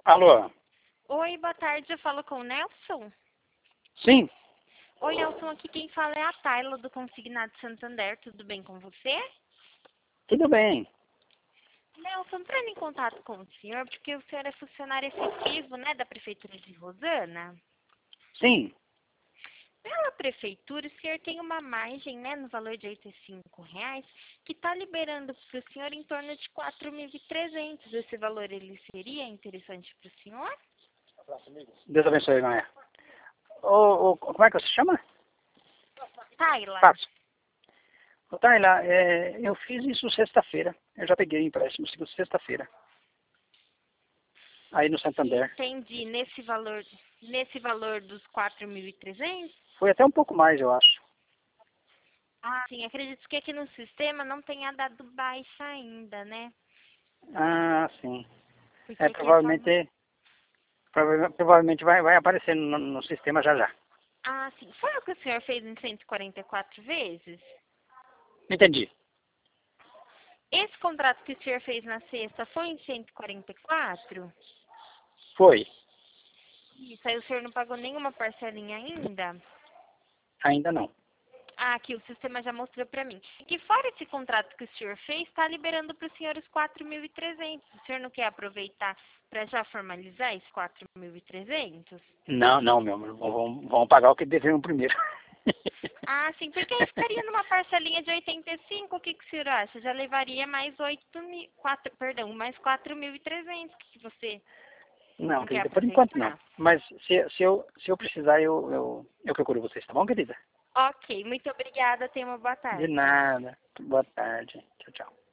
Alô? Oi, boa tarde, eu falo com o Nelson. Sim, Oi, Nelson, aqui quem fala é a Tayla do Consignado Santander, tudo bem com você? tudo bem. Nelson, entrando em contato com o senhor, porque o senhor é funcionário efetivo, né, da Prefeitura de Rosana. Sim, Pela Prefeitura, o senhor tem uma margem, né, no valor de R$ 85, que está liberando para o senhor em torno de 4.300. Esse valor, ele seria interessante para o senhor? Deus abençoe, não é? Como é que você se chama? Tayla. Passo. Ô, Tayla, eu fiz isso sexta-feira. Eu já peguei empréstimo sexta-feira. Aí no Santander. Entendi, nesse valor dos 4.300. Foi até um pouco mais, eu acho. Ah, sim, acredito que aqui no sistema não tenha dado baixa ainda, né? Ah, sim. Porque aqui é só... Provavelmente vai aparecer no sistema já já. Ah, sim. Foi o que o senhor fez em 144 vezes? Entendi. Esse contrato que o senhor fez na sexta foi em 144? Foi. Isso, aí o senhor não pagou nenhuma parcelinha ainda? Ainda não. Ah, aqui o sistema já mostrou para mim. Que fora esse contrato que o senhor fez, está liberando para o senhor os 4.300. O senhor não quer aproveitar para já formalizar esses 4.300? Não, não, meu amor. Vamos pagar o que devemos primeiro. Ah, sim, porque aí ficaria numa parcelinha de 85, o que que o senhor acha? Já levaria mais 4.300, que você Não, não quer querida, por enquanto não. aproveitar? Mas se eu precisar, eu procuro vocês, tá bom, querida? Ok, muito obrigada, tenha uma boa De tarde. nada. Boa tarde. Tchau, tchau.